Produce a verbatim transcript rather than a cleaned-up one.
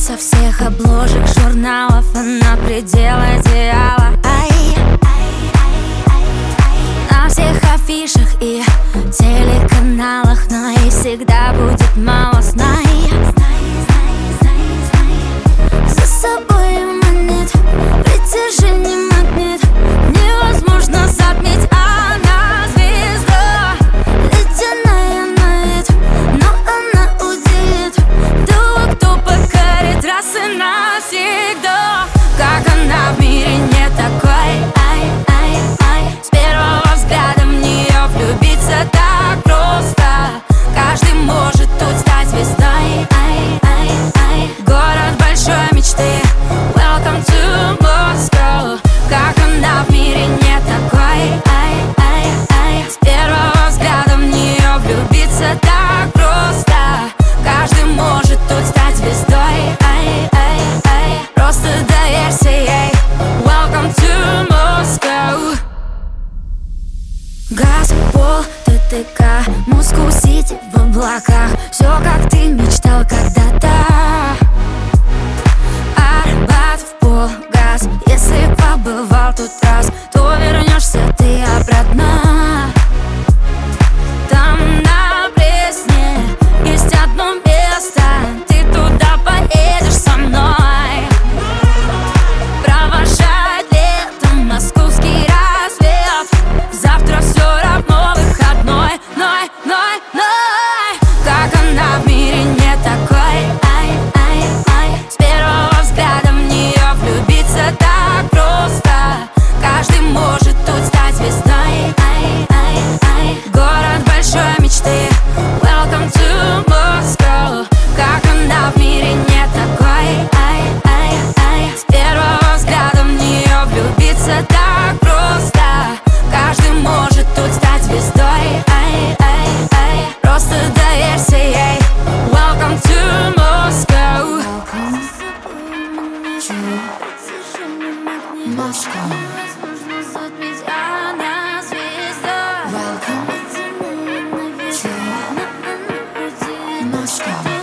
Со всех обложек журналов она предел одеяла. Ай, на всех афишах и телеканалах, но и всегда будет мало. Знай, за собой манит притяжение, магнит, невозможно затмить. Она звезда, ледяная на вид, но она удивит того, кто покорит раз и навсегда. Как она в мире не такой, ай, ай, ай. С первого взгляда в нее влюбиться так просто. Каждый может тут стать звездой, ай, ай, ай. Город большой мечты, welcome to Moscow. Как она в мире не такой, ай, ай, ай. С первого взгляда в нее влюбиться так просто. Каждый может тут стать звездой, ай, ай, ай. Просто доверься ей, welcome to Moscow. Газ, пол, ТТК, Москва-Сити в облаках. Все, как ты мечтал когда-то. Арбат в пол, газ. Если побывал тут раз, то вернешься ты обратно. Там на Пресне есть одно место, ты туда поедешь со мной. Провожать летом московский рассвет. Завтра все равно выходной, ной, ной, ной. Как она в мире не такой, ай, ай, ай. С первого взгляда в нее влюбиться так просто. Каждый может тут стать звездой, ай, ай, ай. Город большой мечты, welcome to Moscow. Как она в мире не такой, ай, ай, ай. С первого взгляда в нее влюбиться так просто. Каждый может тут стать звездой, ай, ай, ай. Просто доверься ей, welcome to Moscow. Moscow. Невозможно затмить, она звезда. Welcome to Moscow.